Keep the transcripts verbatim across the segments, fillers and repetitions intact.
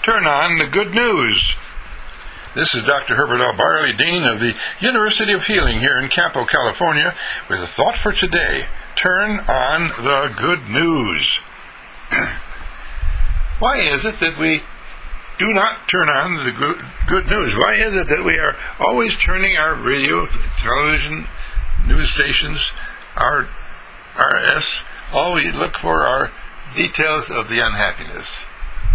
Turn on the good news. This is Doctor Herbert L. Barley, Dean of the University of Healing here in Campo, California, with a thought for today. Turn on the good news. Why is it that we do not turn on the good, good news? Why is it that we are always turning our radio, television, news stations, our R S, all we look for are details of the unhappiness?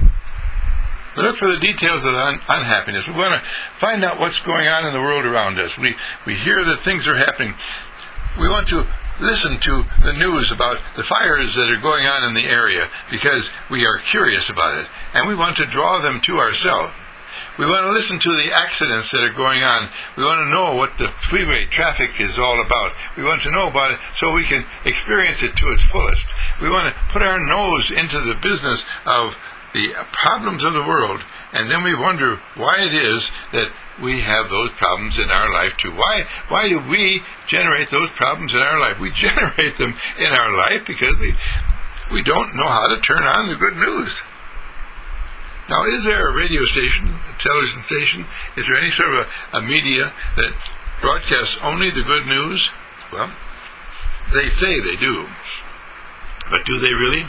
We look for the details of the un- unhappiness. We want to find out what's going on in the world around us. We, we hear that things are happening. We want to listen to the news about the fires that are going on in the area because we are curious about it, and we want to draw them to ourselves. We want to listen to the accidents that are going on. We want to know what the freeway traffic is all about. We want to know about it so we can experience it to its fullest. We want to put our nose into the business of the problems of the world, and then we wonder why it is that we have those problems in our life too. Why why do we generate those problems in our life? We generate them in our life because we we don't know how to turn on the good news. Now, is there a radio station, a television station, is there any sort of a, a media that broadcasts only the good news? Well, they say they do. But do they really?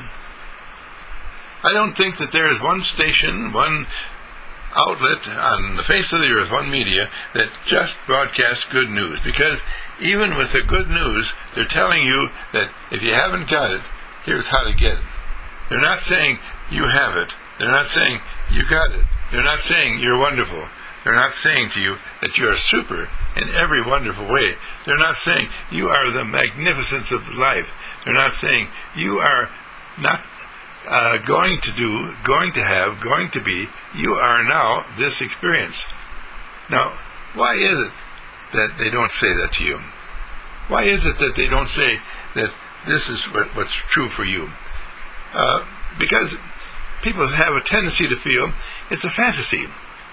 I don't think that there is one station, one outlet on the face of the earth, one media, that just broadcasts good news. Because even with the good news, they're telling you that if you haven't got it, here's how to get it. They're not saying you have it. They're not saying you got it. They're not saying you're wonderful. They're not saying to you that you are super in every wonderful way. They're not saying you are the magnificence of life. They're not saying you are not Uh, going to do, going to have, going to be, you are now this experience. Now, why is it that they don't say that to you? Why is it that they don't say that this is what, what's true for you? Uh, because people have a tendency to feel it's a fantasy.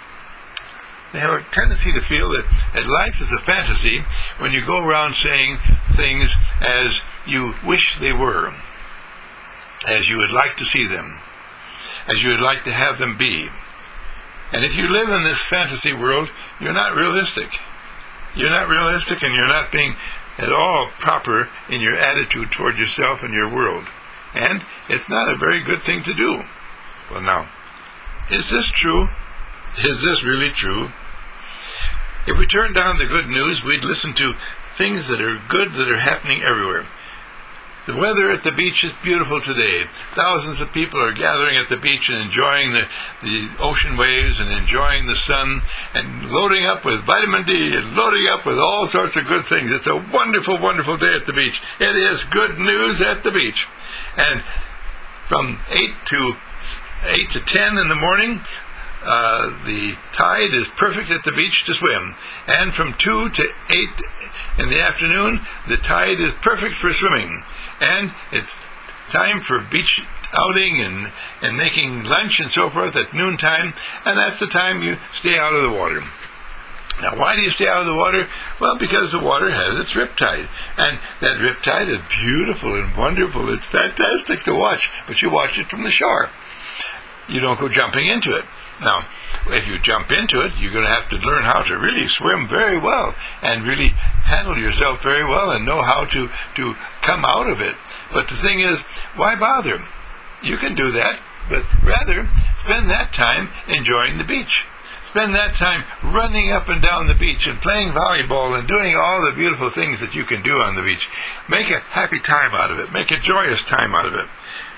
They have a tendency to feel that, that life is a fantasy when you go around saying things as you wish they were, as you would like to see them, as you would like to have them be. And if you live in this fantasy world, you're not realistic. You're not realistic, and you're not being at all proper in your attitude toward yourself and your world. And it's not a very good thing to do. Well, now, is this true? Is this really true? If we turned down the good news, we'd listen to things that are good that are happening everywhere. The weather at the beach is beautiful today. Thousands of people are gathering at the beach and enjoying the, the ocean waves and enjoying the sun and loading up with vitamin D and loading up with all sorts of good things. It's a wonderful, wonderful day at the beach. It is good news at the beach. And from eight to eight to ten in the morning, uh, the tide is perfect at the beach to swim. And from two to eight in the afternoon, the tide is perfect for swimming. And it's time for beach outing and, and making lunch and so forth at noontime, and that's the time you stay out of the water. Now, why do you stay out of the water? Well, because the water has its riptide, and that riptide is beautiful and wonderful. It's fantastic to watch, but you watch it from the shore. You don't go jumping into it. Now, if you jump into it, you're going to have to learn how to really swim very well and really handle yourself very well and know how to, to come out of it. But the thing is, why bother? You can do that, but rather spend that time enjoying the beach. Spend that time running up and down the beach and playing volleyball and doing all the beautiful things that you can do on the beach. Make a happy time out of it. Make a joyous time out of it.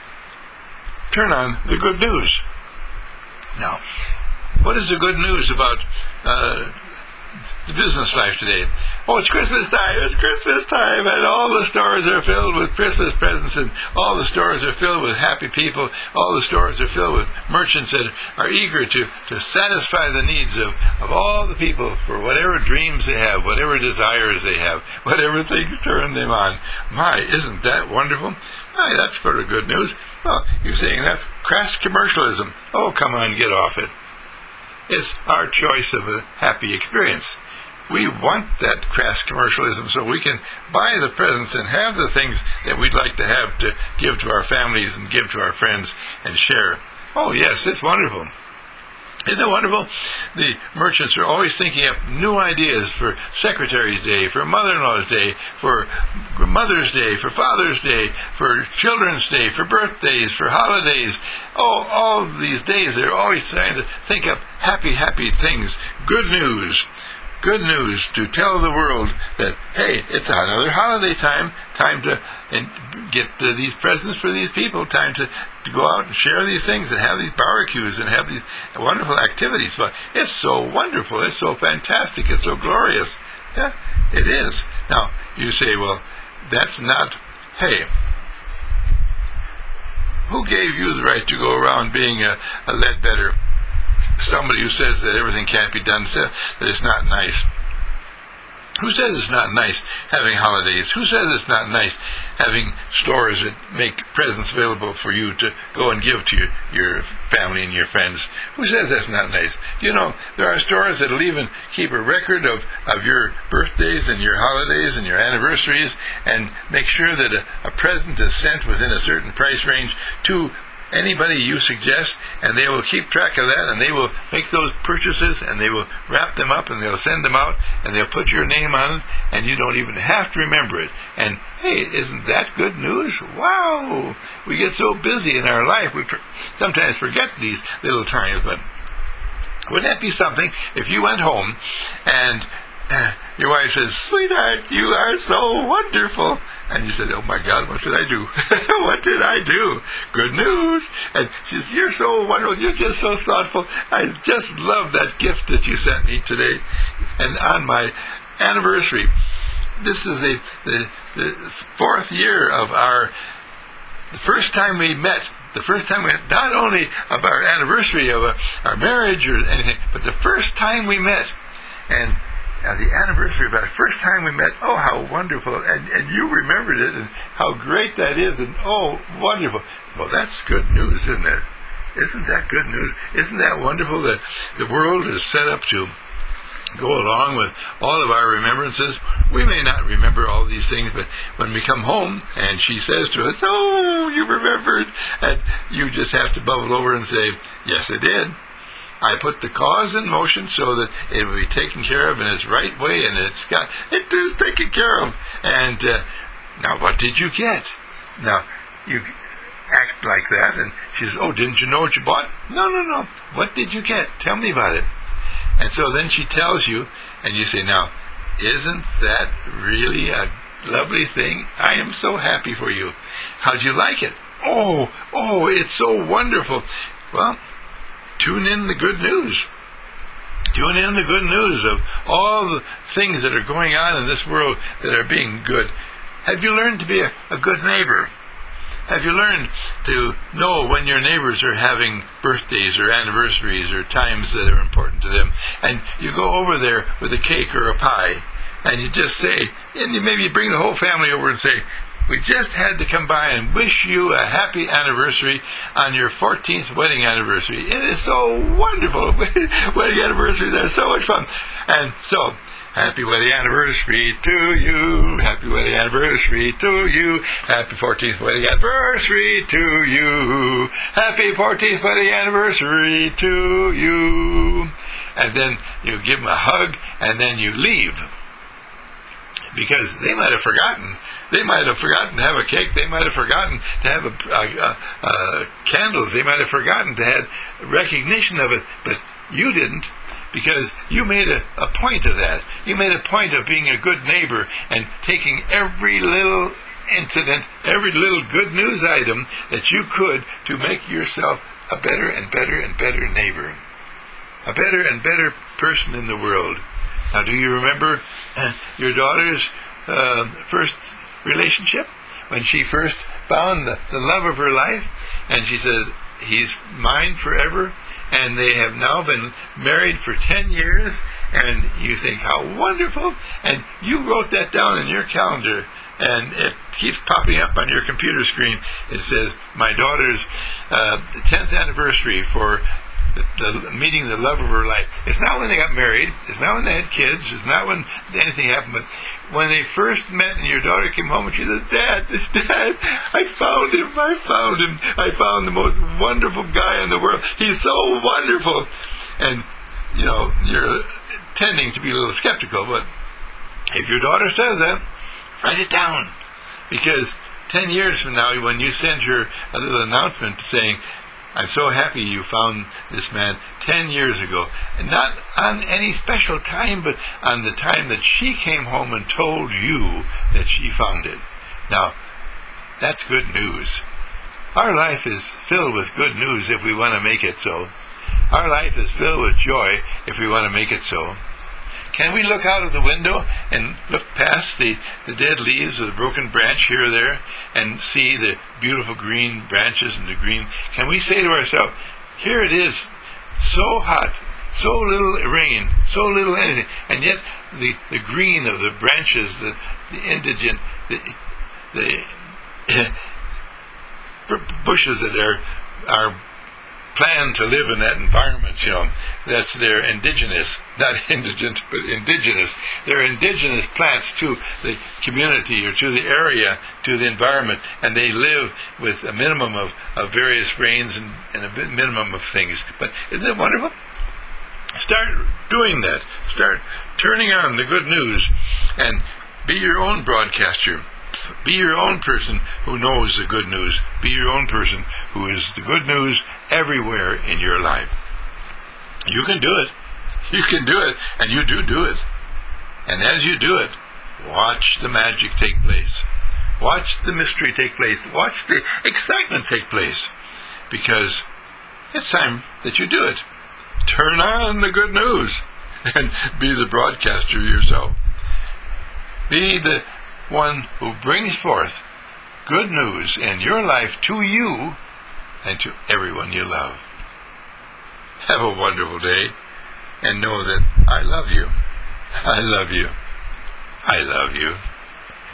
Turn on the good news. Now, what is the good news about uh, the business life today? Oh, it's Christmas time, it's Christmas time, and all the stores are filled with Christmas presents, and all the stores are filled with happy people, all the stores are filled with merchants that are eager to, to satisfy the needs of, of all the people for whatever dreams they have, whatever desires they have, whatever things turn them on. My, isn't that wonderful? My, that's sort of good news. Well, you're saying that's crass commercialism. Oh, come on, get off it. It's our choice of a happy experience. We want that crass commercialism so we can buy the presents and have the things that we'd like to have to give to our families and give to our friends and share. Oh, yes, it's wonderful. Isn't it wonderful? The merchants are always thinking up new ideas for Secretary's Day, for Mother-in-Law's Day, for Mother's Day, for Father's Day, for Children's Day, for birthdays, for holidays. Oh, all these days they're always trying to think up happy, happy things. Good news. Good news to tell the world that, hey, it's another holiday time, time to and get uh, these presents for these people, time to, to go out and share these things and have these barbecues and have these wonderful activities. But it's so wonderful, it's so fantastic, it's so glorious. Yeah, it is. Now, you say, well, that's not, hey, who gave you the right to go around being a, a Ledbetter? Somebody who says that everything can't be done, that it's not nice. Who says it's not nice having holidays? Who says it's not nice having stores that make presents available for you to go and give to your, your family and your friends? Who says that's not nice? You know, there are stores that will even keep a record of, of your birthdays and your holidays and your anniversaries and make sure that a, a present is sent within a certain price range to anybody you suggest, and they will keep track of that, and they will make those purchases, and they will wrap them up, and they'll send them out, and they'll put your name on it, and you don't even have to remember it. And hey, isn't that good news? Wow! We get so busy in our life, we per- sometimes forget these little times, but wouldn't that be something if you went home, and uh, your wife says, "Sweetheart, you are so wonderful." And you said, "Oh my God, what did I do? What did I do? Good news." And she says, "You're so wonderful. You're just so thoughtful. I just love that gift that you sent me today." And on my anniversary, this is the, the, the fourth year of our, the first time we met, the first time we, not only of our anniversary of a, our marriage or anything, but the first time we met. And Uh, the anniversary of our first time we met, oh, how wonderful, and, and you remembered it, and how great that is, and oh, wonderful. Well, that's good news, isn't it? Isn't that good news? Isn't that wonderful that the world is set up to go along with all of our remembrances? We may not remember all these things, but when we come home, and she says to us, "Oh, you remembered," and you just have to bubble over and say, "Yes, I did. I put the cause in motion so that it will be taken care of in its right way, and it's got, it is taken care of." And uh, now, what did you get? Now, you act like that, and she says, "Oh, didn't you know what you bought?" "No, no, no. What did you get? Tell me about it." And so then she tells you, and you say, "Now, isn't that really a lovely thing? I am so happy for you. How'd you like it?" "Oh, oh, it's so wonderful." Well, tune in the good news. Tune in the good news of all the things that are going on in this world that are being good. Have you learned to be a, a good neighbor? Have you learned to know when your neighbors are having birthdays or anniversaries or times that are important to them? And you go over there with a cake or a pie, and you just say, and you maybe bring the whole family over and say, "We just had to come by and wish you a happy anniversary on your fourteenth wedding anniversary. It is so wonderful. Wedding anniversaries are so much fun." And so, happy wedding anniversary to you. Happy wedding anniversary to you. Happy fourteenth wedding anniversary to you. Happy fourteenth wedding anniversary to you. And then you give them a hug, and then you leave. Because they might have forgotten. They might have forgotten to have a cake. They might have forgotten to have a, a, a, a candles. They might have forgotten to have recognition of it. But you didn't, because you made a, a point of that. You made a point of being a good neighbor and taking every little incident, every little good news item that you could to make yourself a better and better and better neighbor. A better and better person in the world. Now, do you remember uh, your daughter's uh, first relationship? When she first found the, the love of her life, and she says, "He's mine forever," and they have now been married for ten years, and you think, how wonderful, and you wrote that down in your calendar, and it keeps popping up on your computer screen. It says, "My daughter's uh, tenth anniversary for The, the meeting the love of her life." It's not when they got married. It's not when they had kids. It's not when anything happened. But when they first met and your daughter came home and she said, "Dad, Dad, I found him. I found him. I found the most wonderful guy in the world. He's so wonderful." and you know you're tending to be a little skeptical. But if your daughter says that, write it down, because ten years from now, when you send her a little announcement saying, "I'm so happy you found this man ten years ago," and not on any special time, but on the time that she came home and told you that she found it. Now, that's good news. Our life is filled with good news if we want to make it so. Our life is filled with joy if we want to make it so. Can we look out of the window and look past the, the dead leaves of the broken branch here or there and see the beautiful green branches and the green? Can we say to ourselves, here it is, so hot, so little rain, so little anything, and yet the, the green of the branches, the, the indigent, the, the bushes that are, are planned to live in that environment, you know, that's their indigenous, not indigent, but indigenous. They're indigenous plants to the community or to the area, to the environment, and they live with a minimum of, of various rains and, and a minimum of things. But isn't it wonderful? Start doing that. Start turning on the good news and be your own broadcaster. Be your own person who knows the good news. Be your own person who is the good news everywhere in your life. You can do it. You can do it, and you do do it. And as you do it, watch the magic take place. Watch the mystery take place. Watch the excitement take place. Because it's time that you do it. Turn on the good news and be the broadcaster yourself. Be the one who brings forth good news in your life to you and to everyone you love. Have a wonderful day, and know that I love you. I love you. I love you.